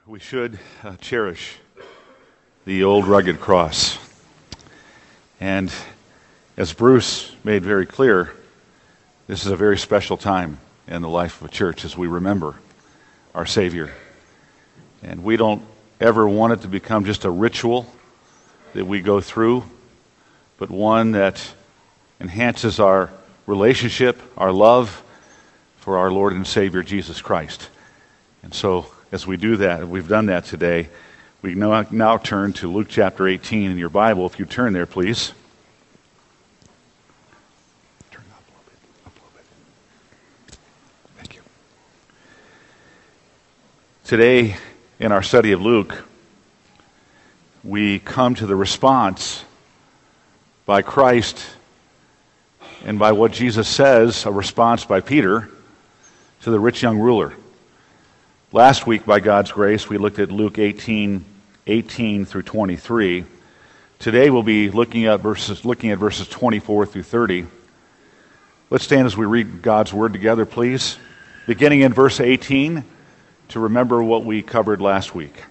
We should cherish the old rugged cross. And as Bruce made very clear, this is a very special time in the life of a church as we remember our Savior. And we don't ever want it to become just a ritual that we go through, but one that enhances our relationship, our love for our Lord and Savior Jesus Christ. And so as we do that, we've done that today, we now turn to Luke chapter 18 in your Bible. If you turn there, please. Turn up a little bit. Thank you. Today, in our study of Luke, we come to the response by Christ and by what Jesus says, a response by Peter to the rich young ruler. Last week, by God's grace, we looked at Luke 18 through 23. Today we'll be looking at verses 24 through 30. Let's stand as we read God's Word together, please. Beginning in verse 18, to remember what we covered last week.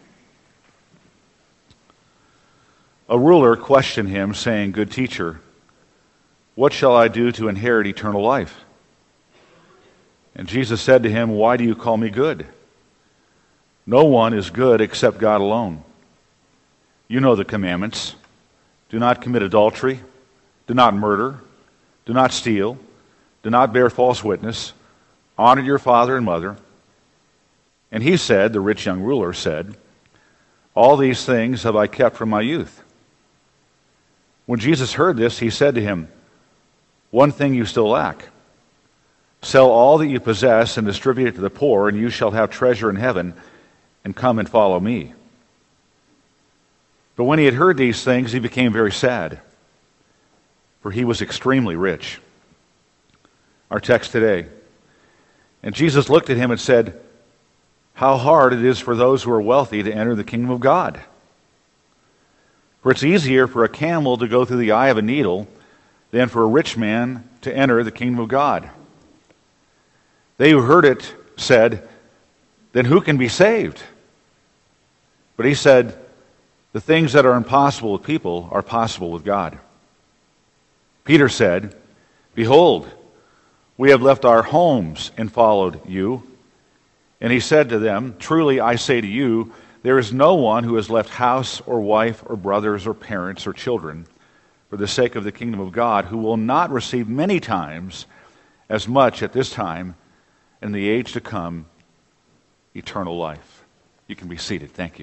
A ruler questioned him, saying, "Good teacher, what shall I do to inherit eternal life?" And Jesus said to him, "Why do you call me good? No one is good except God alone. You know the commandments. Do not commit adultery. Do not murder. Do not steal. Do not bear false witness. Honor your father and mother." And he said, the rich young ruler said, "All these things have I kept from my youth." When Jesus heard this, he said to him, "One thing you still lack. Sell all that you possess and distribute it to the poor, and you shall have treasure in heaven, and come and follow me." But when he had heard these things, he became very sad, for he was extremely rich. Our text today. And Jesus looked at him and said, "How hard it is for those who are wealthy to enter the kingdom of God. For it's easier for a camel to go through the eye of a needle than for a rich man to enter the kingdom of God." They who heard it said, "Then who can be saved?" But he said, "The things that are impossible with people are possible with God." Peter said, "Behold, we have left our homes and followed you." And he said to them, "Truly I say to you, there is no one who has left house or wife or brothers or parents or children for the sake of the kingdom of God who will not receive many times as much at this time and in the age to come eternal life." You can be seated. Thank you.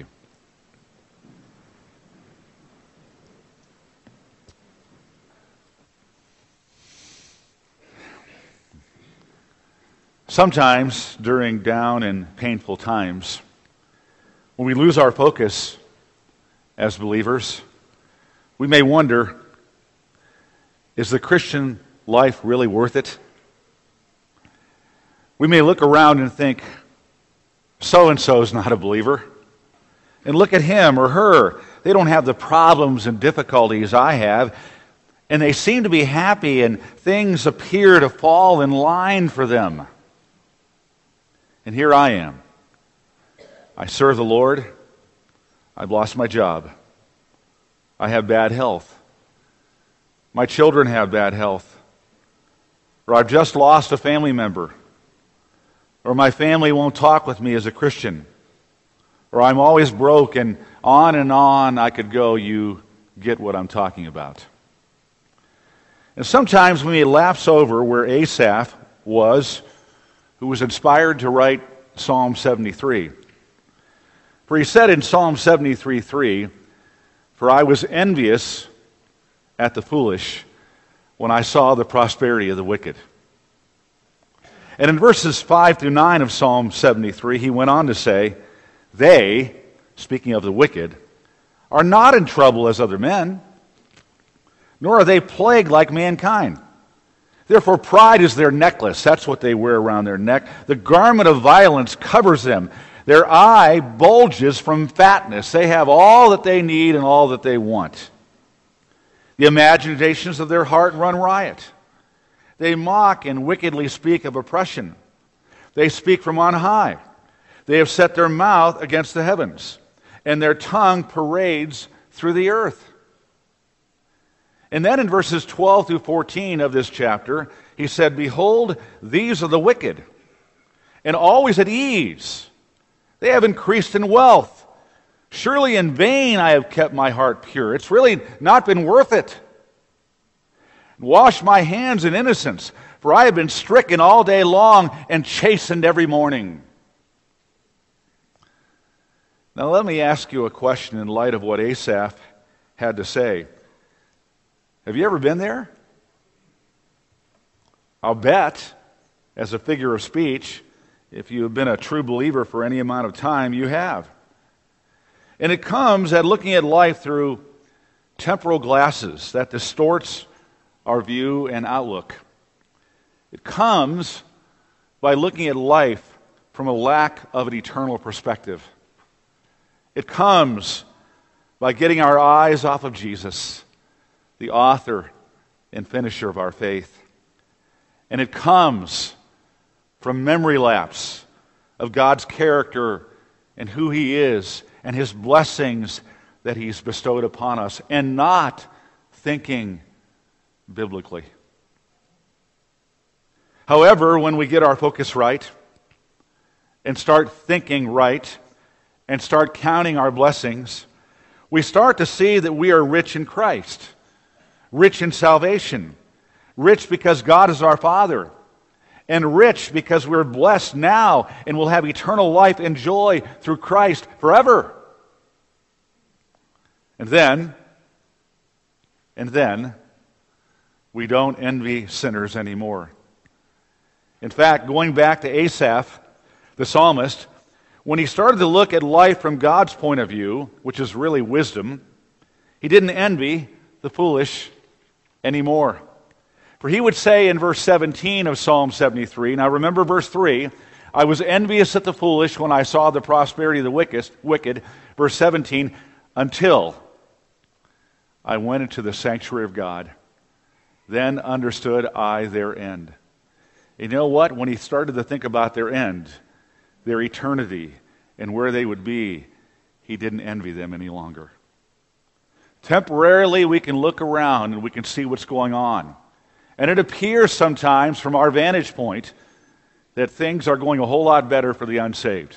Sometimes during down and painful times, when we lose our focus as believers, we may wonder, is the Christian life really worth it? We may look around and think, so-and-so is not a believer. And look at him or her. They don't have the problems and difficulties I have. And they seem to be happy and things appear to fall in line for them. And here I am. I serve the Lord. I've lost my job. I have bad health. My children have bad health. Or I've just lost a family member. Or my family won't talk with me as a Christian. Or I'm always broke, and on I could go. You get what I'm talking about. And sometimes we may lapse over where Asaph was, who was inspired to write Psalm 73. For he said in Psalm 73:3, "For I was envious at the foolish when I saw the prosperity of the wicked." And in verses 5 through 9 of Psalm 73, he went on to say, "They," speaking of the wicked, "are not in trouble as other men, nor are they plagued like mankind. Therefore pride is their necklace." That's what they wear around their neck. "The garment of violence covers them. Their eye bulges from fatness." They have all that they need and all that they want. "The imaginations of their heart run riot. They mock and wickedly speak of oppression. They speak from on high. They have set their mouth against the heavens, and their tongue parades through the earth. And then in verses 12 through 14 of this chapter, he said, Behold, these are the wicked, and always at ease. They have increased in wealth. Surely in vain I have kept my heart pure. It's really not been worth it. Wash my hands in innocence, for I have been stricken all day long and chastened every morning. Now let me ask you a question in light of what Asaph had to say. Have you ever been there? I'll bet, as a figure of speech, if you have been a true believer for any amount of time, you have. And it comes at looking at life through temporal glasses that distorts our view and outlook. It comes by looking at life from a lack of an eternal perspective. It comes by getting our eyes off of Jesus, the author and finisher of our faith. And it comes from memory lapse of God's character and who He is and His blessings that He's bestowed upon us, and not thinking biblically. However, when we get our focus right and start thinking right and start counting our blessings, we start to see that we are rich in Christ, rich in salvation, rich because God is our Father, and rich because we're blessed now and will have eternal life and joy through Christ forever. And then, we don't envy sinners anymore. In fact, going back to Asaph, the psalmist, when he started to look at life from God's point of view, which is really wisdom, he didn't envy the foolish anymore. For he would say in verse 17 of Psalm 73, now remember verse 3, I was envious at the foolish when I saw the prosperity of the wicked. Verse 17, until I went into the sanctuary of God, then understood I their end. You know what? When he started to think about their end, their eternity, and where they would be, he didn't envy them any longer. Temporarily, we can look around and we can see what's going on. And it appears sometimes from our vantage point that things are going a whole lot better for the unsaved.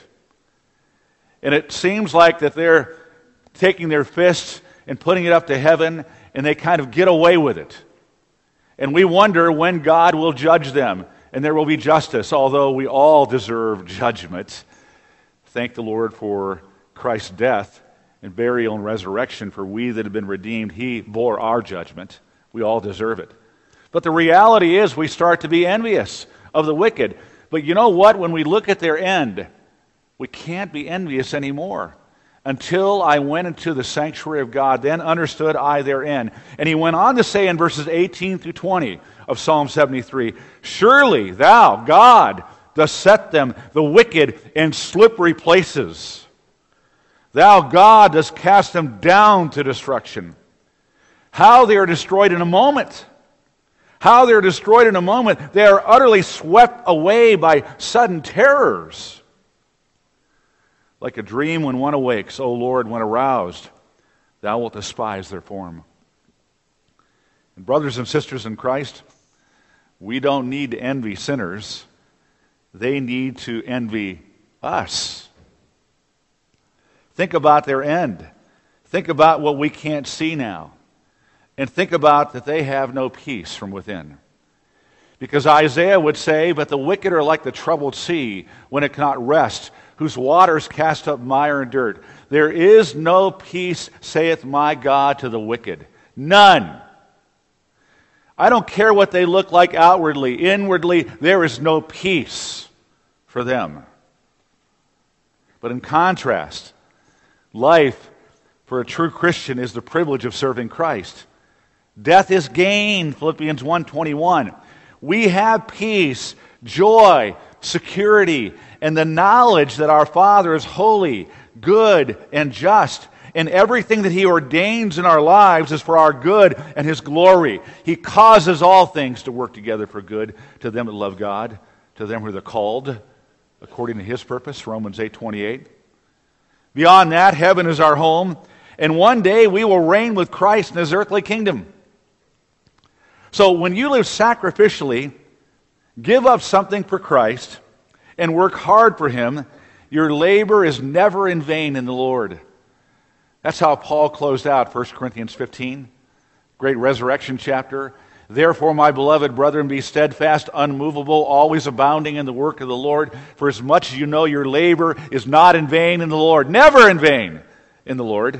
And it seems like that they're taking their fists and putting it up to heaven, and they kind of get away with it. And we wonder when God will judge them, and there will be justice, although we all deserve judgment. Thank the Lord for Christ's death and burial and resurrection, for we that have been redeemed, He bore our judgment. We all deserve it. But the reality is we start to be envious of the wicked. But you know what? When we look at their end, we can't be envious anymore. Until I went into the sanctuary of God, then understood I their end. And he went on to say in verses 18 through 20 of Psalm 73, surely thou, God, dost set them, the wicked, in slippery places. Thou, God, dost cast them down to destruction. How they are destroyed in a moment. How they are destroyed in a moment. They are utterly swept away by sudden terrors. Like a dream when one awakes, O Lord, when aroused, thou wilt despise their form. And brothers and sisters in Christ, we don't need to envy sinners. They need to envy us. Think about their end. Think about what we can't see now. And think about that they have no peace from within. Because Isaiah would say, but the wicked are like the troubled sea when it cannot rest, whose waters cast up mire and dirt. There is no peace, saith my God, to the wicked. None. I don't care what they look like outwardly. Inwardly, there is no peace for them. But in contrast, life for a true Christian is the privilege of serving Christ. Death is gain, Philippians 1:21. We have peace, joy, security, and the knowledge that our Father is holy, good, and just, and everything that He ordains in our lives is for our good and His glory. He causes all things to work together for good to them that love God, to them who are called according to his purpose, Romans 8:28. Beyond that, heaven is our home, and one day we will reign with Christ in his earthly kingdom. So when you live sacrificially, give up something for Christ, and work hard for him, your labor is never in vain in the Lord. That's how Paul closed out 1 Corinthians 15, great resurrection chapter. Therefore, my beloved brethren, be steadfast, unmovable, always abounding in the work of the Lord, for as much as you know your labor is not in vain in the Lord, never in vain in the Lord.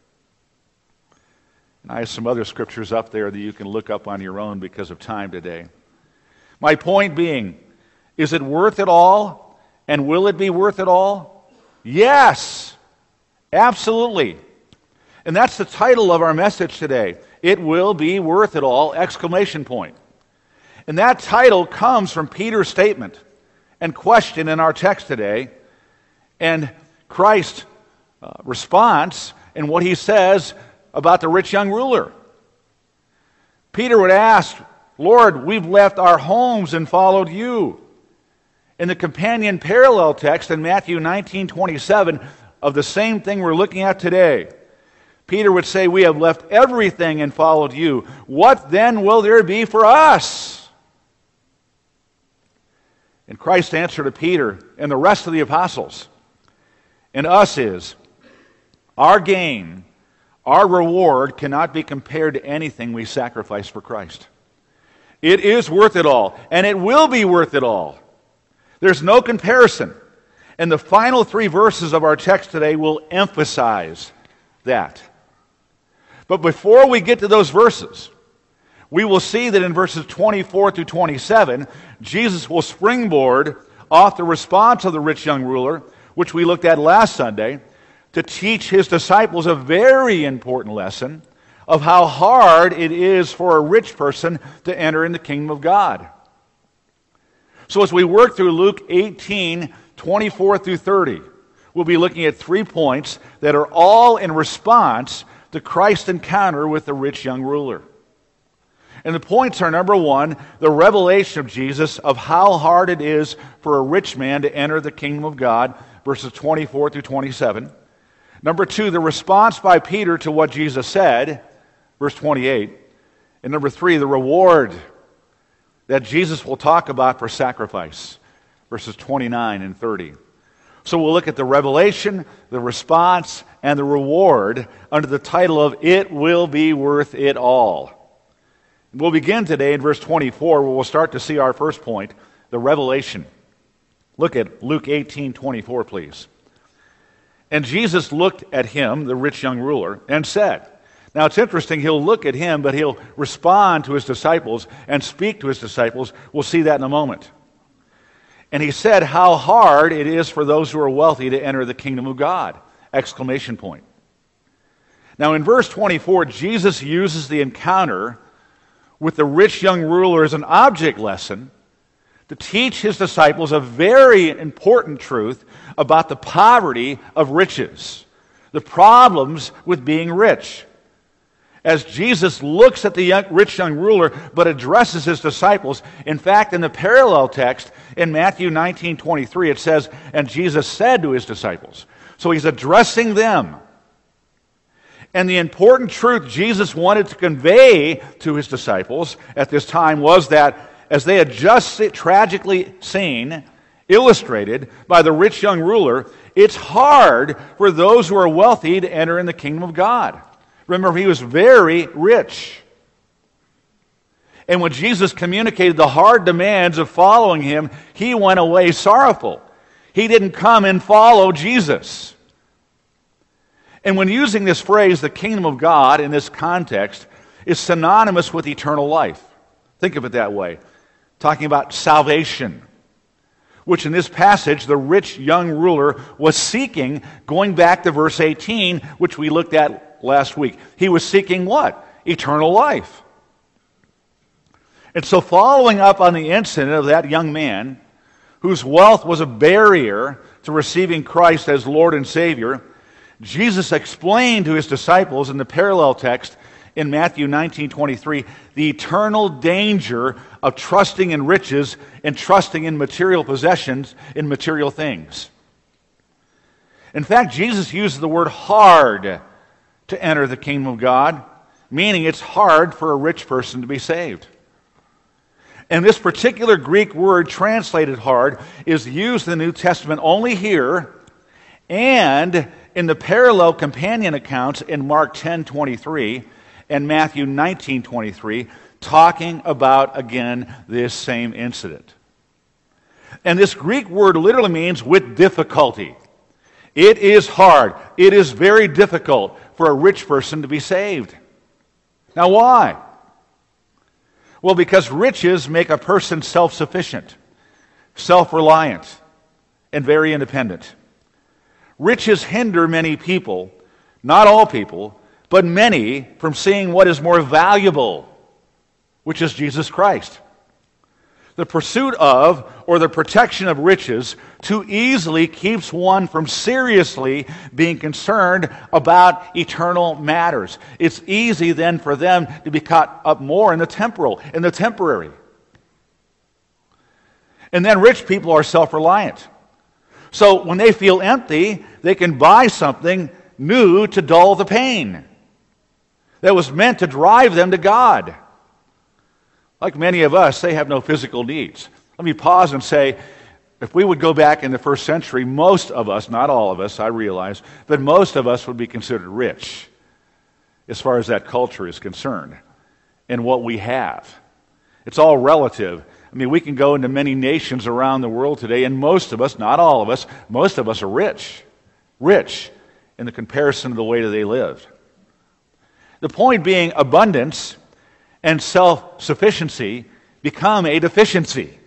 And I have some other scriptures up there that you can look up on your own because of time today. My point being, is it worth it all? And will it be worth it all? Yes, absolutely. And that's the title of our message today. It will be worth it all, exclamation point. And that title comes from Peter's statement and question in our text today, and Christ's response and what he says about the rich young ruler. Peter would ask, Lord, we've left our homes and followed you. In the companion parallel text in Matthew 19:27 of the same thing we're looking at today, Peter would say, we have left everything and followed you. What then will there be for us? And Christ's answer to Peter and the rest of the apostles and us is, our gain, our reward cannot be compared to anything we sacrifice for Christ. It is worth it all, and it will be worth it all. There's no comparison. And the final three verses of our text today will emphasize that. But before we get to those verses, we will see that in verses 24 through 27, Jesus will springboard off the response of the rich young ruler, which we looked at last Sunday, to teach his disciples a very important lesson of how hard it is for a rich person to enter in the kingdom of God. So as we work through Luke 18, 24 through 30, we'll be looking at 3 points that are all in response to Christ's encounter with the rich young ruler. And the points are, number one, the revelation of Jesus of how hard it is for a rich man to enter the kingdom of God, verses 24 through 27. Number two, the response by Peter to what Jesus said, verse 28. And number three, the reward that Jesus will talk about for sacrifice, verses 29 and 30. So we'll look at the revelation, the response, and the reward under the title of It Will Be Worth It All. We'll begin today in verse 24, where we'll start to see our first point, the revelation. Look at Luke 18:24, please. And Jesus looked at him, the rich young ruler, and said. Now it's interesting, he'll look at him, but he'll respond to his disciples and speak to his disciples. We'll see that in a moment. And he said, how hard it is for those who are wealthy to enter the kingdom of God! Exclamation point. Now in verse 24, Jesus uses the encounter with the rich young ruler as an object lesson to teach his disciples a very important truth about the poverty of riches, the problems with being rich. As Jesus looks at the rich young ruler but addresses his disciples, in fact, in the parallel text in Matthew 19:23, it says, and Jesus said to his disciples. So he's addressing them. And the important truth Jesus wanted to convey to his disciples at this time was that as they had just tragically seen, illustrated by the rich young ruler, it's hard for those who are wealthy to enter in the kingdom of God. Remember, he was very rich. And when Jesus communicated the hard demands of following him, he went away sorrowful. He didn't come and follow Jesus. And when using this phrase, the kingdom of God, in this context, is synonymous with eternal life. Think of it that way. Talking about salvation, which in this passage, the rich young ruler was seeking, going back to verse 18, which we looked at last week. He was seeking what? Eternal life. And so following up on the incident of that young man, whose wealth was a barrier to receiving Christ as Lord and Savior, Jesus explained to his disciples in the parallel text in Matthew 19:23 the eternal danger of trusting in riches and trusting in material possessions, in material things. In fact, Jesus uses the word hard to enter the kingdom of God, meaning it's hard for a rich person to be saved. And this particular Greek word translated hard is used in the New Testament only here and in the parallel companion accounts in Mark 10:23 and Matthew 19:23, talking about, again, this same incident. And this Greek word literally means with difficulty. It is hard. It is very difficult for a rich person to be saved. Now, why? Well, because riches make a person self-sufficient, self-reliant, and very independent. Riches hinder many people, not all people, but many, from seeing what is more valuable, which is Jesus Christ. The pursuit of, or the protection of riches too easily keeps one from seriously being concerned about eternal matters. It's easy then for them to be caught up more in the temporal, in the temporary. And then rich people are self-reliant. So when they feel empty, they can buy something new to dull the pain that was meant to drive them to God. Like many of us, they have no physical needs. Let me pause and say, if we would go back in the first century, most of us, not all of us, I realize, but most of us would be considered rich as far as that culture is concerned and what we have. It's all relative. I mean, we can go into many nations around the world today, and most of us, not all of us, most of us are rich. Rich in the comparison of the way that they lived. The point being, abundance and self-sufficiency become a deficiency.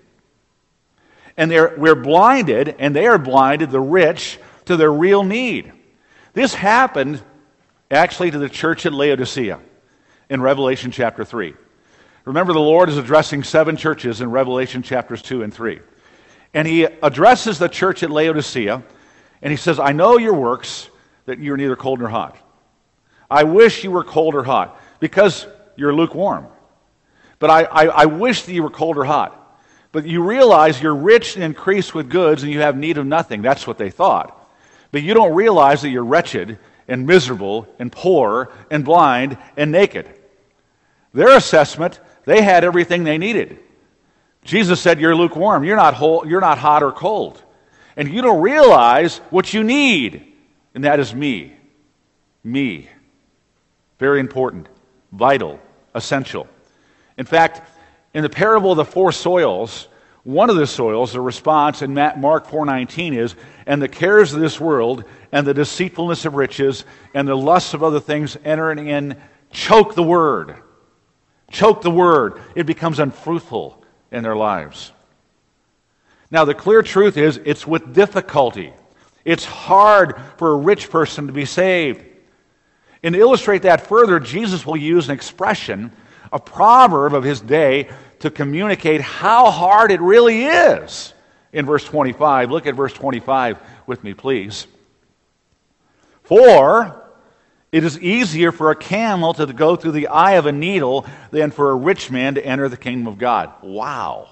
And we're blinded, and they are blinded, the rich, to their real need. This happened actually to the church at Laodicea in Revelation chapter 3. Remember, the Lord is addressing 7 churches in Revelation chapters 2 and 3. And he addresses the church at Laodicea, and he says, I know your works, that you're neither cold nor hot. I wish you were cold or hot, because you're lukewarm. But I wish that you were cold or hot. But you realize you're rich and increased with goods, and you have need of nothing. That's what they thought. But you don't realize that you're wretched and miserable and poor and blind and naked. Their assessment, they had everything they needed. Jesus said, you're lukewarm. You're not hot or cold. And you don't realize what you need. And that is me. Me. Very important. Vital. Essential. In fact, in the parable of the 4 soils, one of the soils, the response in Mark 4:19 is, and the cares of this world, and the deceitfulness of riches, and the lusts of other things entering in, choke the word. Choke the word. It becomes unfruitful in their lives. Now, the clear truth is, it's with difficulty. It's hard for a rich person to be saved. And to illustrate that further, Jesus will use an expression, a proverb of his day, to communicate how hard it really is. In verse 25, look at verse 25 with me, please. For it is easier for a camel to go through the eye of a needle than for a rich man to enter the kingdom of God. Wow.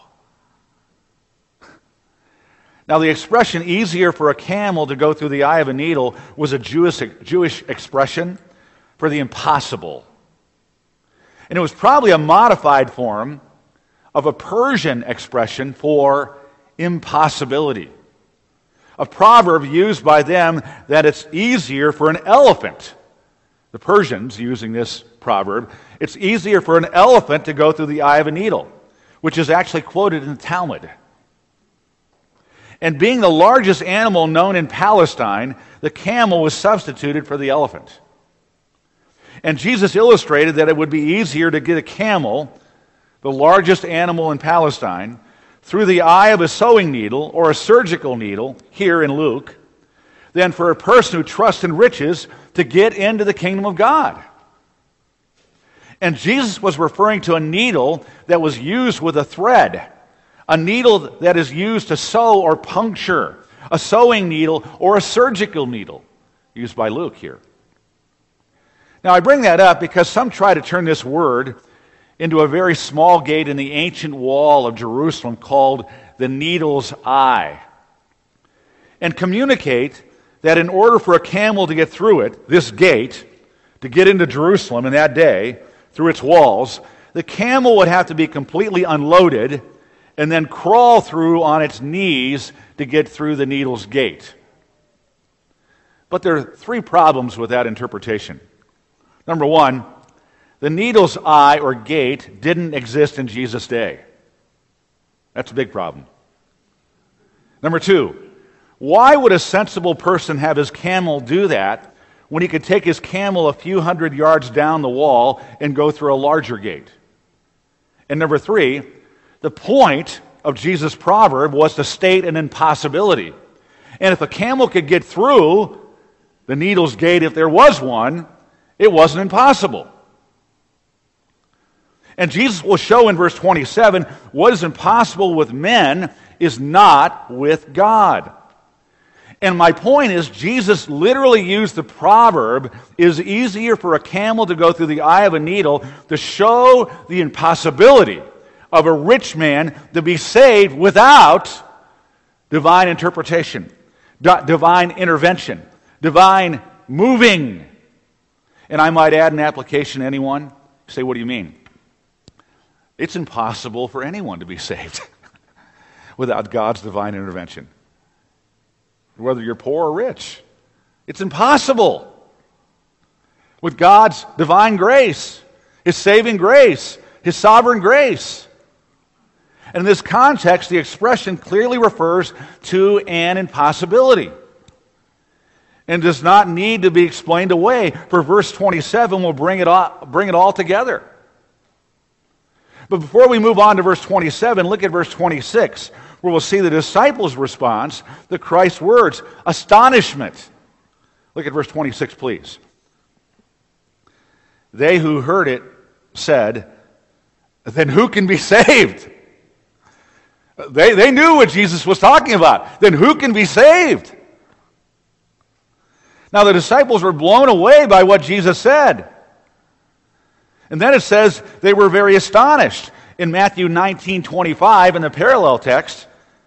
Now, the expression easier for a camel to go through the eye of a needle was a Jewish expression for the impossible. And it was probably a modified form of a Persian expression for impossibility. A proverb used by them that it's easier for an elephant. The Persians using this proverb, it's easier for an elephant to go through the eye of a needle, which is actually quoted in the Talmud. And being the largest animal known in Palestine, the camel was substituted for the elephant. And Jesus illustrated that it would be easier to get a camel, the largest animal in Palestine, through the eye of a sewing needle or a surgical needle, here in Luke, than for a person who trusts in riches to get into the kingdom of God. And Jesus was referring to a needle that was used with a thread, a needle that is used to sew or puncture, a sewing needle or a surgical needle, used by Luke here. Now, I bring that up because some try to turn this word into a very small gate in the ancient wall of Jerusalem called the Needle's Eye, and communicate that in order for a camel to get through it, this gate, to get into Jerusalem in that day, through its walls, the camel would have to be completely unloaded and then crawl through on its knees to get through the Needle's Gate. But there are three problems with that interpretation. Number one, the Needle's Eye or gate didn't exist in Jesus' day. That's a big problem. Number two, why would a sensible person have his camel do that when he could take his camel a few hundred yards down the wall and go through a larger gate? And number three, the point of Jesus' proverb was to state an impossibility. And if a camel could get through the Needle's Gate, if there was one, it wasn't impossible. And Jesus will show in verse 27, what is impossible with men is not with God. And my point is, Jesus literally used the proverb, it is easier for a camel to go through the eye of a needle, to show the impossibility of a rich man to be saved without divine interpretation, divine intervention, divine moving. And I might add an application to anyone. You say, what do you mean? It's impossible for anyone to be saved without God's divine intervention. Whether you're poor or rich. It's impossible. With God's divine grace, His saving grace, His sovereign grace. And in this context, the expression clearly refers to an impossibility and does not need to be explained away, for verse 27 will bring it all together. But before we move on to verse 27, look at verse 26, where we'll see the disciples' response to Christ's words, astonishment. Look at verse 26, please. They who heard it said, then who can be saved? They knew what Jesus was talking about. Then who can be saved? Now the disciples were blown away by what Jesus said. And then it says they were very astonished. In Matthew 19:25, in the parallel text,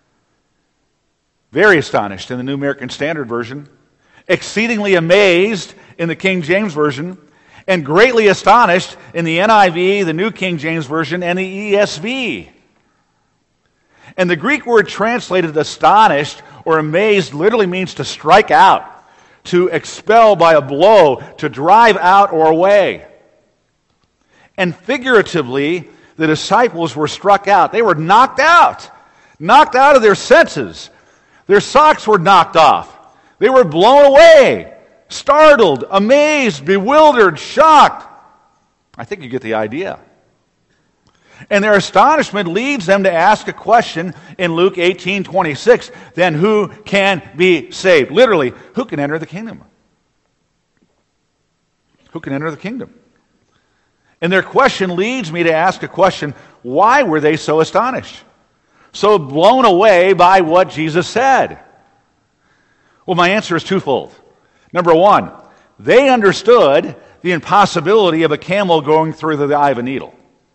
very astonished in the New American Standard Version, exceedingly amazed in the King James Version, and greatly astonished in the NIV, the New King James Version, and the ESV. And the Greek word translated astonished or amazed literally means to strike out, to expel by a blow, to drive out or away. And figuratively, the disciples were struck out. They were knocked out of their senses. Their socks were knocked off. They were blown away, startled, amazed, bewildered, shocked. I think you get the idea. And their astonishment leads them to ask a question in Luke 18:26. Then who can be saved? Literally, who can enter the kingdom? Who can enter the kingdom? And their question leads me to ask a question, why were they so astonished? So blown away by what Jesus said? Well, my answer is twofold. Number one, they understood the impossibility of a camel going through the eye of a needle.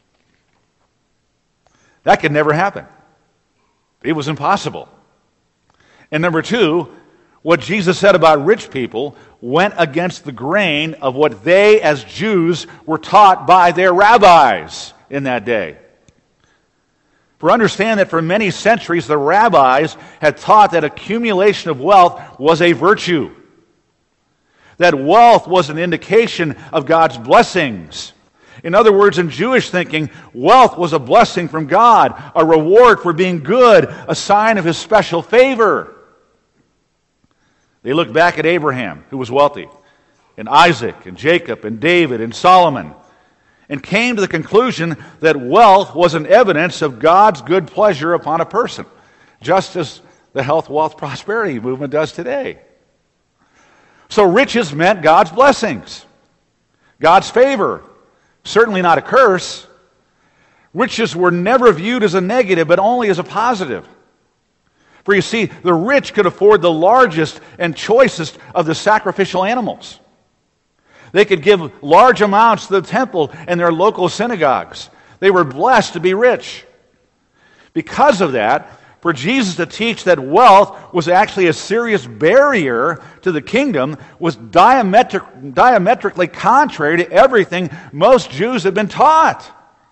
That could never happen. It was impossible. And number two, what Jesus said about rich people went against the grain of what they as Jews were taught by their rabbis in that day. For understand that for many centuries the rabbis had taught that accumulation of wealth was a virtue. That wealth was an indication of God's blessings. In other words, in Jewish thinking, wealth was a blessing from God, a reward for being good, a sign of His special favor. They looked back at Abraham, who was wealthy, and Isaac, and Jacob, and David, and Solomon, and came to the conclusion that wealth was an evidence of God's good pleasure upon a person, just as the health, wealth, prosperity movement does today. So riches meant God's blessings, God's favor, certainly not a curse. Riches were never viewed as a negative, but only as a positive. For you see, the rich could afford the largest and choicest of the sacrificial animals. They could give large amounts to the temple and their local synagogues. They were blessed to be rich. Because of that, for Jesus to teach that wealth was actually a serious barrier to the kingdom was diametrically contrary to everything most Jews had been taught.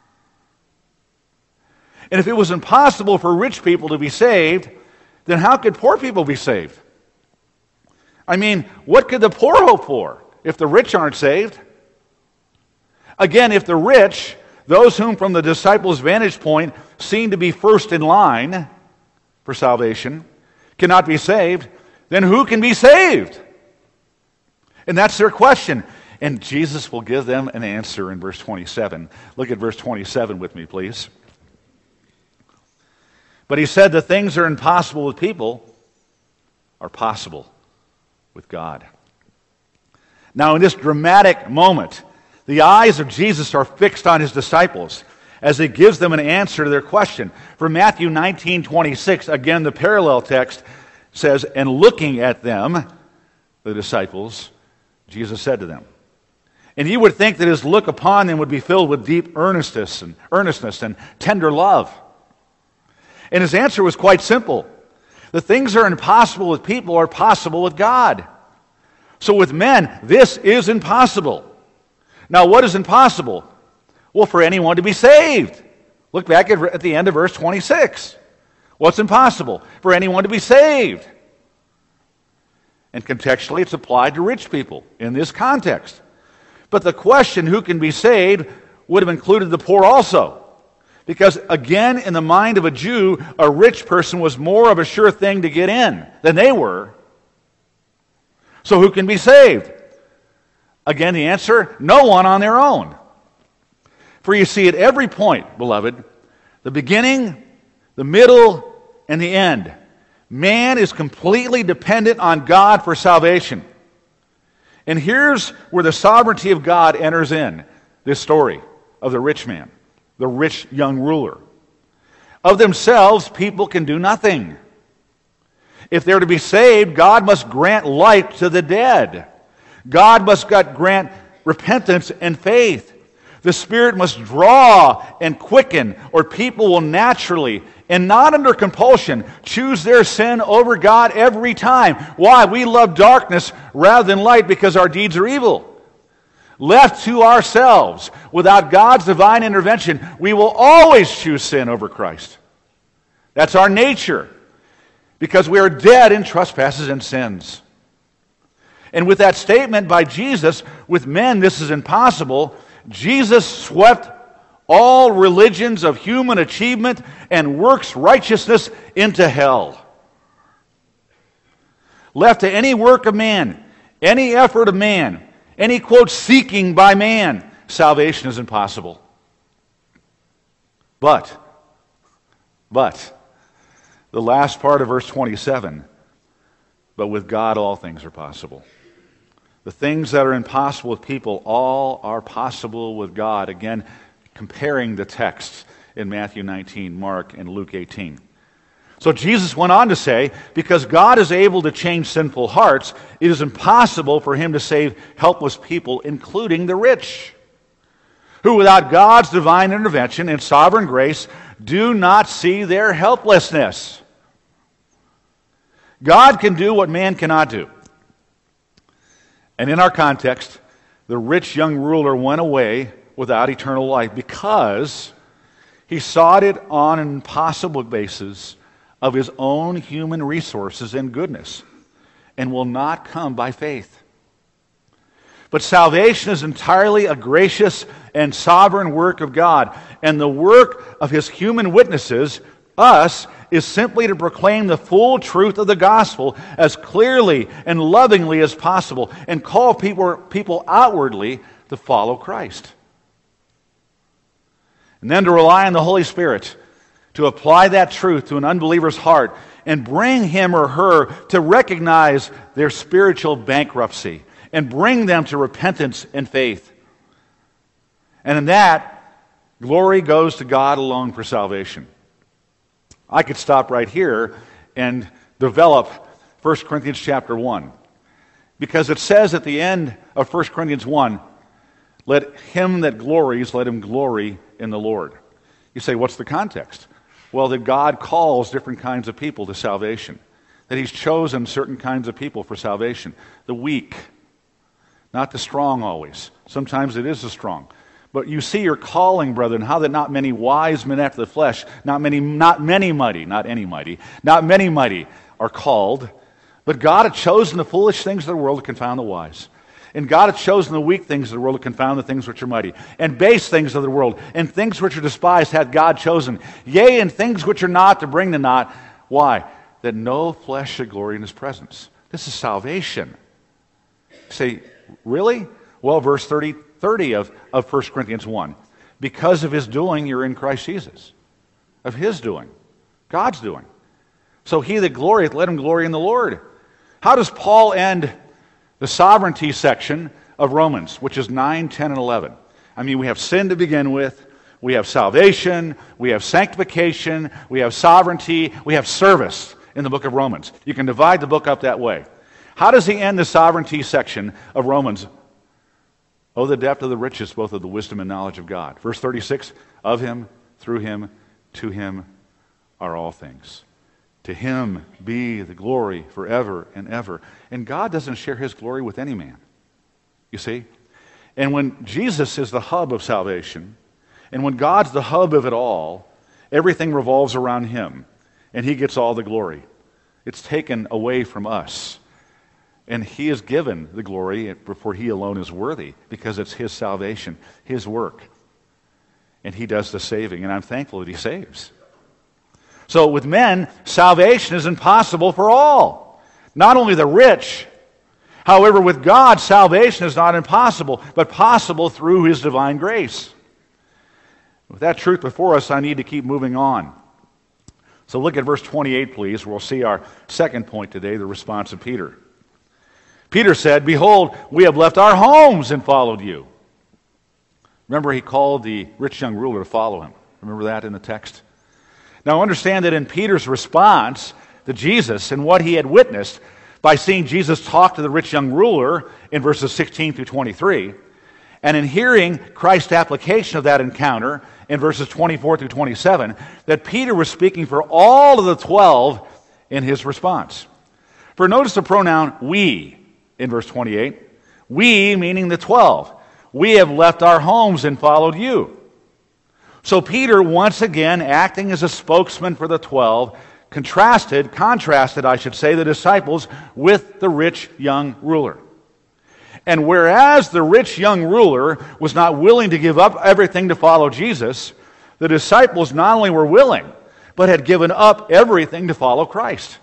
And if it was impossible for rich people to be saved, then how could poor people be saved? I mean, what could the poor hope for if the rich aren't saved? Again, if the rich, those whom from the disciples' vantage point seem to be first in line for salvation, cannot be saved, then who can be saved? And that's their question. And Jesus will give them an answer in verse 27. Look at verse 27 with me, please. But he said, the things that are impossible with people are possible with God. Now, in this dramatic moment, the eyes of Jesus are fixed on his disciples as he gives them an answer to their question. From Matthew 19:26, again, the parallel text says, and looking at them, the disciples, Jesus said to them. And you would think that his look upon them would be filled with deep earnestness and tender love. And his answer was quite simple. The things that are impossible with people are possible with God. So with men, this is impossible. Now, what is impossible? Well, for anyone to be saved. Look back at the end of verse 26. What's impossible? For anyone to be saved. And contextually, it's applied to rich people in this context. But the question, who can be saved, would have included the poor also. Because, again, in the mind of a Jew, a rich person was more of a sure thing to get in than they were. So who can be saved? Again, the answer, no one on their own. For you see, at every point, beloved, the beginning, the middle, and the end, man is completely dependent on God for salvation. And here's where the sovereignty of God enters in this story of the rich man, the rich young ruler. Of themselves, people can do nothing. If they're to be saved, God must grant light to the dead. God must grant repentance and faith. The Spirit must draw and quicken, or people will naturally, and not under compulsion, choose their sin over God every time. Why? We love darkness rather than light because our deeds are evil. Left to ourselves, without God's divine intervention, we will always choose sin over Christ. That's our nature, because we are dead in trespasses and sins. And with that statement by Jesus, with men this is impossible, Jesus swept all religions of human achievement and works righteousness into hell. Left to any work of man, any effort of man, any, quote, seeking by man, salvation is impossible. But, the last part of verse 27, but with God all things are possible. The things that are impossible with people, all are possible with God. Again, comparing the texts in Matthew 19, Mark, and Luke 18. So Jesus went on to say, because God is able to change sinful hearts, it is impossible for him to save helpless people, including the rich, who without God's divine intervention and sovereign grace do not see their helplessness. God can do what man cannot do. And in our context, the rich young ruler went away without eternal life because he sought it on an impossible basis of his own human resources and goodness, and will not come by faith. But salvation is entirely a gracious and sovereign work of God, and the work of his human witnesses, us, is simply to proclaim the full truth of the gospel as clearly and lovingly as possible and call people outwardly to follow Christ. And then to rely on the Holy Spirit to apply that truth to an unbeliever's heart and bring him or her to recognize their spiritual bankruptcy and bring them to repentance and faith. And in that, glory goes to God alone for salvation. I could stop right here and develop 1 Corinthians chapter 1. Because it says at the end of 1 Corinthians 1, let him that glories, let him glory in the Lord. You say, what's the context? Well, that God calls different kinds of people to salvation. That he's chosen certain kinds of people for salvation. The weak, not the strong always. Sometimes it is the strong. But you see your calling, brethren, how that not many wise men after the flesh, not many mighty are called. But God had chosen the foolish things of the world to confound the wise. And God had chosen the weak things of the world to confound the things which are mighty. And base things of the world, and things which are despised hath God chosen. Yea, and things which are not to bring to naught. Why? That no flesh should glory in his presence. This is salvation. You say, really? Well, verse 30 of 1 Corinthians 1. Because of his doing, you're in Christ Jesus. Of his doing. God's doing. So he that glorieth, let him glory in the Lord. How does Paul end the sovereignty section of Romans, which is 9, 10, and 11? I mean, we have sin to begin with. We have salvation. We have sanctification. We have sovereignty. We have service in the book of Romans. You can divide the book up that way. How does he end the sovereignty section of Romans? Oh, the depth of the riches, both of the wisdom and knowledge of God. Verse 36, of him, through him, to him are all things. To him be the glory forever and ever. And God doesn't share his glory with any man. You see? And when Jesus is the hub of salvation, and when God's the hub of it all, everything revolves around him, and he gets all the glory. It's taken away from us. And he is given the glory, for he alone is worthy, because it's his salvation, his work. And he does the saving, and I'm thankful that he saves. So with men, salvation is impossible for all, not only the rich. However, with God, salvation is not impossible, but possible through his divine grace. With that truth before us, I need to keep moving on. So look at verse 28, please. We'll see our second point today, the response of Peter. Peter said, behold, we have left our homes and followed you. Remember, he called the rich young ruler to follow him. Remember that in the text? Now understand that in Peter's response to Jesus and what he had witnessed by seeing Jesus talk to the rich young ruler in verses 16 through 23, and in hearing Christ's application of that encounter in verses 24 through 27, that Peter was speaking for all of the 12 in his response. For notice the pronoun we in verse 28. We, meaning the 12. We have left our homes and followed you. So Peter, once again, acting as a spokesman for the 12, contrasted, the disciples with the rich young ruler. And whereas the rich young ruler was not willing to give up everything to follow Jesus, the disciples not only were willing, but had given up everything to follow Christ.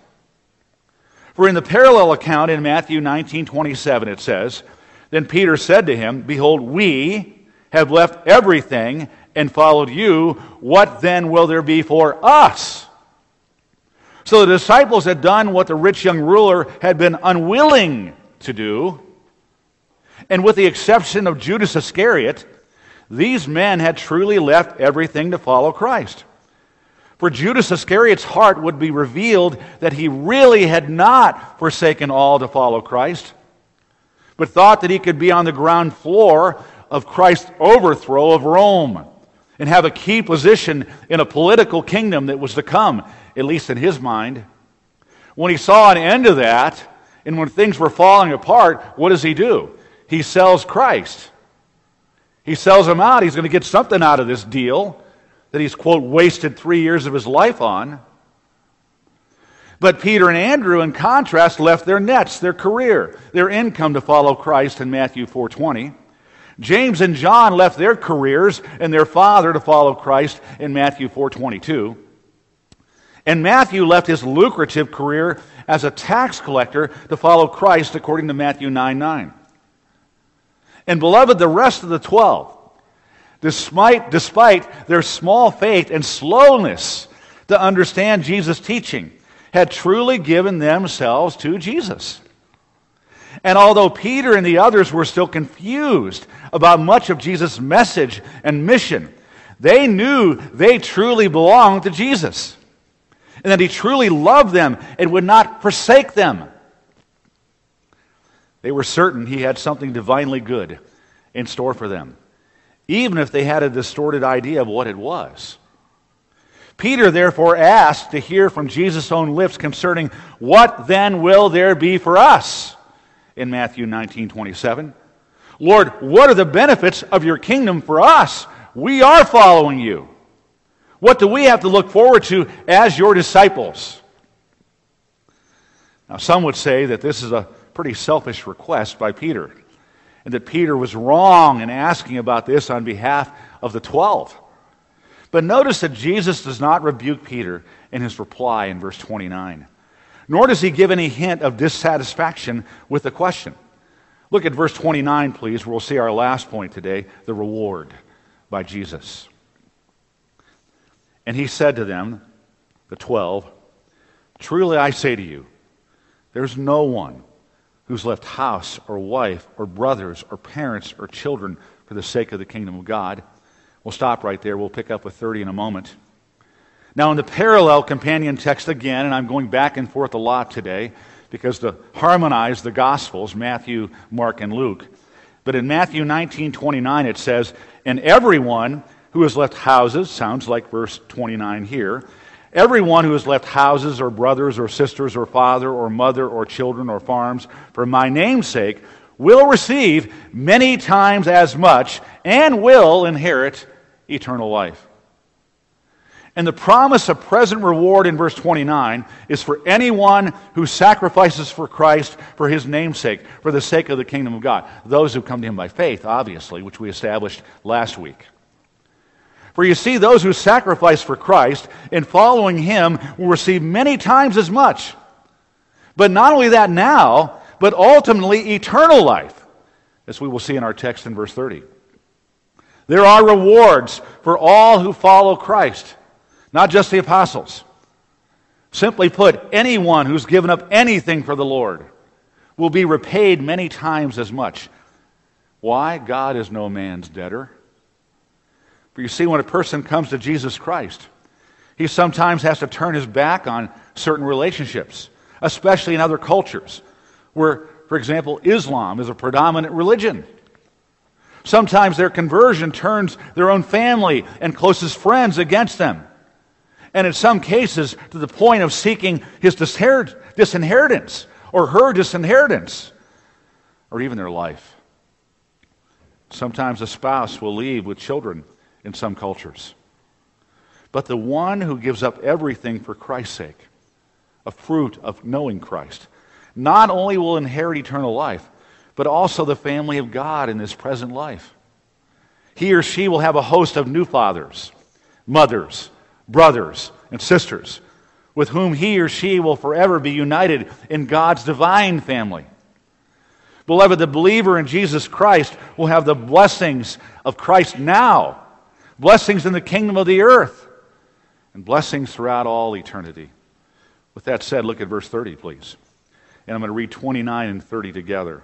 For in the parallel account in Matthew 19:27 it says, then Peter said to him, behold, we have left everything and followed you. What then will there be for us? So the disciples had done what the rich young ruler had been unwilling to do. And with the exception of Judas Iscariot, these men had truly left everything to follow Christ. For Judas Iscariot's heart would be revealed that he really had not forsaken all to follow Christ, but thought that he could be on the ground floor of Christ's overthrow of Rome and have a key position in a political kingdom that was to come, at least in his mind. When he saw an end to that, and when things were falling apart, what does he do? He sells Christ. He sells him out. He's going to get something out of this deal that he's, quote, wasted 3 years of his life on. But Peter and Andrew, in contrast, left their nets, their career, their income to follow Christ in Matthew 4:20. James and John left their careers and their father to follow Christ in Matthew 4:22. And Matthew left his lucrative career as a tax collector to follow Christ according to Matthew 9:9. And beloved, the rest of the 12, despite their small faith and slowness to understand Jesus' teaching, had truly given themselves to Jesus. And although Peter and the others were still confused about much of Jesus' message and mission, they knew they truly belonged to Jesus, and that he truly loved them and would not forsake them. They were certain he had something divinely good in store for them, even if they had a distorted idea of what it was. Peter therefore asked to hear from Jesus' own lips concerning what then will there be for us in Matthew 19:27. Lord, what are the benefits of your kingdom for us? We are following you. What do we have to look forward to as your disciples? Now, some would say that this is a pretty selfish request by Peter, and that Peter was wrong in asking about this on behalf of the 12. But notice that Jesus does not rebuke Peter in his reply in verse 29, nor does he give any hint of dissatisfaction with the question. Look at verse 29, please, where we'll see our last point today, the reward by Jesus. And he said to them, the 12, truly I say to you, there's no one who's left house or wife or brothers or parents or children for the sake of the kingdom of God. We'll stop right there. We'll pick up with 30 in a moment. Now in the parallel companion text again, and I'm going back and forth a lot today because to harmonize the Gospels, Matthew, Mark, and Luke. But in Matthew 19:29 it says, and everyone who has left houses, sounds like verse 29 here, everyone who has left houses or brothers or sisters or father or mother or children or farms for my name's sake will receive many times as much and will inherit eternal life. And the promise of present reward in verse 29 is for anyone who sacrifices for Christ for his name's sake, for the sake of the kingdom of God. Those who come to him by faith, obviously, which we established last week. For you see, those who sacrifice for Christ in following him will receive many times as much. But not only that now, but ultimately eternal life, as we will see in our text in verse 30. There are rewards for all who follow Christ, not just the apostles. Simply put, anyone who's given up anything for the Lord will be repaid many times as much. Why? God is no man's debtor. For you see, when a person comes to Jesus Christ, he sometimes has to turn his back on certain relationships, especially in other cultures, where, for example, Islam is a predominant religion. Sometimes their conversion turns their own family and closest friends against them, and in some cases to the point of seeking his disinheritance or her disinheritance, or even their life. Sometimes a spouse will leave with children in some cultures. But the one who gives up everything for Christ's sake, a fruit of knowing Christ, not only will inherit eternal life, but also the family of God in this present life. He or she will have a host of new fathers, mothers, brothers, and sisters, with whom he or she will forever be united in God's divine family. Beloved, the believer in Jesus Christ will have the blessings of Christ now, blessings in the kingdom of the earth, and blessings throughout all eternity. With that said, look at verse 30, please. And I'm going to read 29 and 30 together.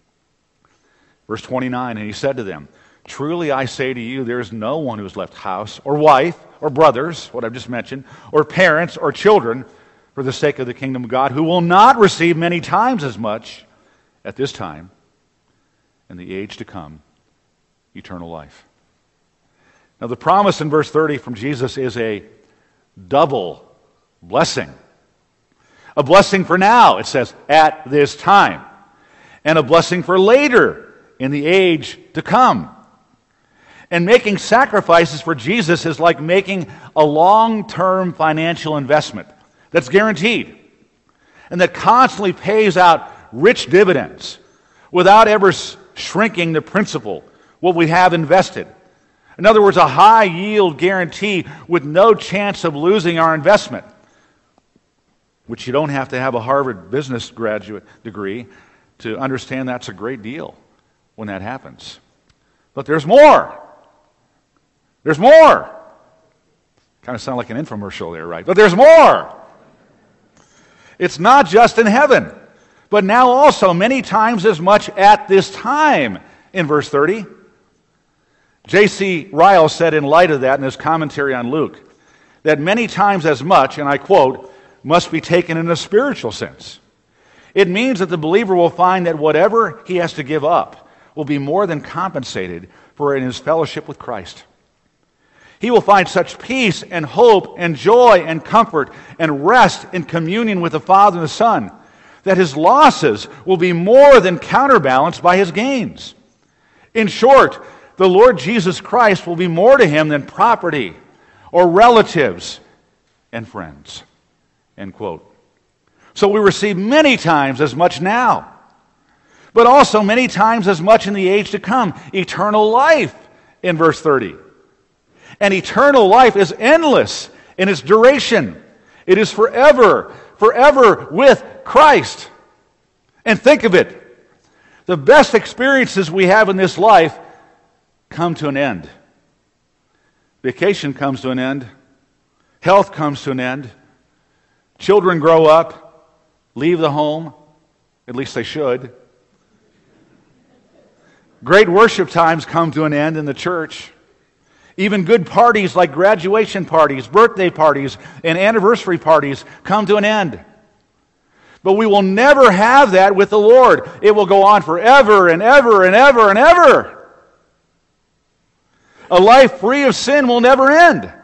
Verse 29, and he said to them, truly I say to you, there is no one who has left house or wife or brothers, what I've just mentioned, or parents or children for the sake of the kingdom of God, who will not receive many times as much at this time and the age to come, eternal life. Now the promise in verse 30 from Jesus is a double blessing. A blessing for now, it says, at this time. And a blessing for later in the age to come. And making sacrifices for Jesus is like making a long-term financial investment that's guaranteed and that constantly pays out rich dividends without ever shrinking the principal, what we have invested. In other words, a high yield guarantee with no chance of losing our investment, which you don't have to have a Harvard business graduate degree to understand that's a great deal when that happens. But there's more. There's more. Kind of sound like an infomercial there, right? But there's more. It's not just in heaven, but now also many times as much at this time in verse 30. J.C. Ryle said in light of that in his commentary on Luke, that many times as much, and I quote, must be taken in a spiritual sense. It means that the believer will find that whatever he has to give up will be more than compensated for in his fellowship with Christ. He will find such peace and hope and joy and comfort and rest in communion with the Father and the Son that his losses will be more than counterbalanced by his gains. In short, the Lord Jesus Christ will be more to him than property or relatives and friends. End quote. So we receive many times as much now, but also many times as much in the age to come. Eternal life in verse 30. And eternal life is endless in its duration. It is forever, forever with Christ. And think of it. The best experiences we have in this life come to an end. Vacation comes to an end. Health comes to an end. Children grow up, leave the home. At least they should. Great worship times come to an end in the church. Even good parties like graduation parties, birthday parties, and anniversary parties come to an end. But we will never have that with the Lord. It will go on forever and ever and ever and ever. A life free of sin will never end.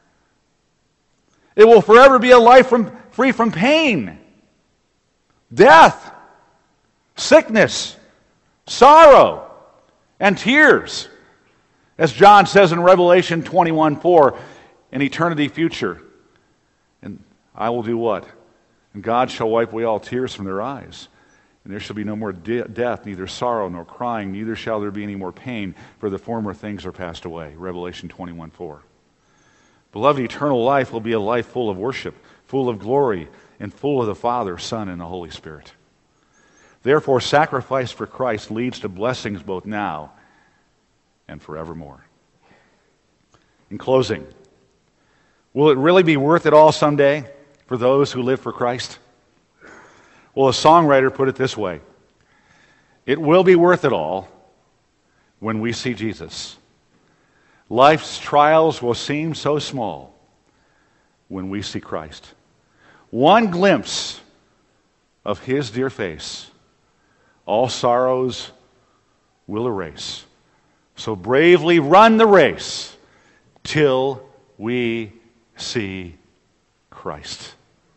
It will forever be a life free from pain, death, sickness, sorrow, and tears. As John says in Revelation 21:4, in eternity future. And I will do what? And God shall wipe away all tears from their eyes. And there shall be no more death, neither sorrow nor crying, neither shall there be any more pain, for the former things are passed away. Revelation 21:4. Beloved, eternal life will be a life full of worship, full of glory, and full of the Father, Son, and the Holy Spirit. Therefore, sacrifice for Christ leads to blessings both now and forevermore. In closing, will it really be worth it all someday for those who live for Christ? Well, a songwriter put it this way: it will be worth it all when we see Jesus. Life's trials will seem so small when we see Christ. One glimpse of his dear face, all sorrows will erase. So bravely run the race till we see Christ.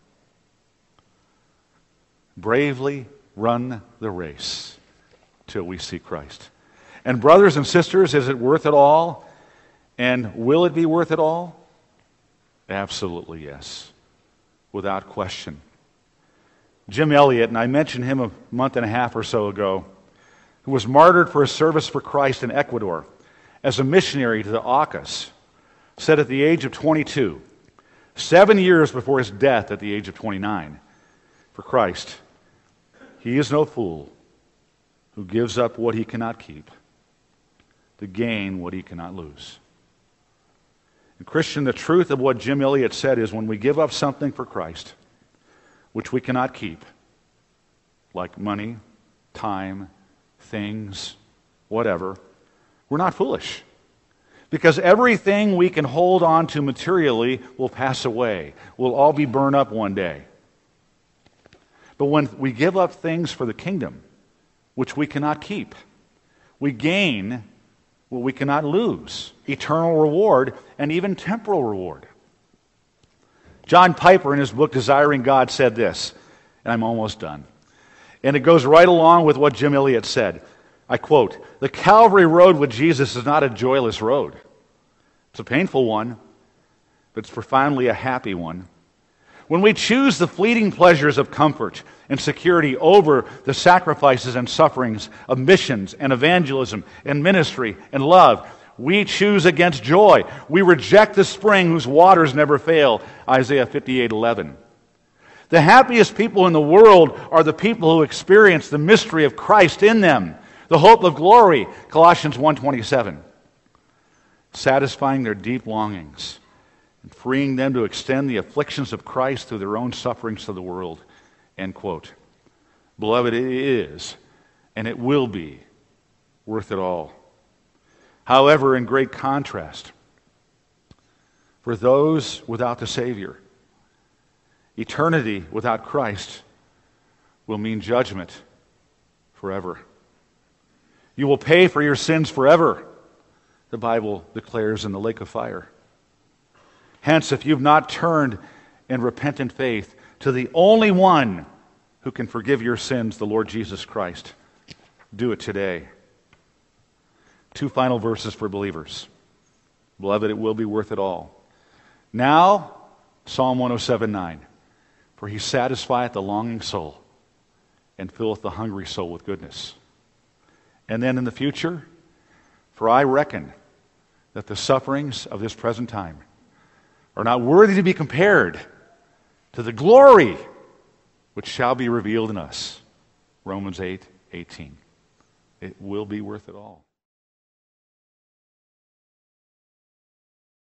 Bravely run the race till we see Christ. And brothers and sisters, is it worth it all? And will it be worth it all? Absolutely yes, without question. Jim Elliot, and I mentioned him a month and a half or so ago, who was martyred for his service for Christ in Ecuador as a missionary to the Aucas, said at the age of 22, 7 years before his death at the age of 29, for Christ, he is no fool who gives up what he cannot keep to gain what he cannot lose. And Christian, the truth of what Jim Elliot said is when we give up something for Christ, which we cannot keep, like money, time, things, whatever, we're not foolish. Because everything we can hold on to materially will pass away. We'll all be burned up one day. But when we give up things for the kingdom, which we cannot keep, we gain what we cannot lose: eternal reward and even temporal reward. John Piper, in his book Desiring God, said this, and I'm almost done. And it goes right along with what Jim Elliot said. I quote, "The Calvary road with Jesus is not a joyless road. It's a painful one, but it's profoundly a happy one. When we choose the fleeting pleasures of comfort and security over the sacrifices and sufferings of missions and evangelism and ministry and love, we choose against joy. We reject the spring whose waters never fail." Isaiah 58:11. The happiest people in the world are the people who experience the mystery of Christ in them, the hope of glory, Colossians 1:27, satisfying their deep longings and freeing them to extend the afflictions of Christ through their own sufferings to the world, end quote. Beloved, it is, and it will be, worth it all. However, in great contrast, for those without the Savior, eternity without Christ will mean judgment forever. You will pay for your sins forever, the Bible declares, in the lake of fire. Hence, if you've not turned in repentant faith to the only one who can forgive your sins, the Lord Jesus Christ, do it today. 2 final verses for believers. Beloved, it will be worth it all. Now, Psalm 107:9. For he satisfieth the longing soul and filleth the hungry soul with goodness. And then in the future, for I reckon that the sufferings of this present time are not worthy to be compared to the glory which shall be revealed in us. Romans 8:18. It will be worth it all.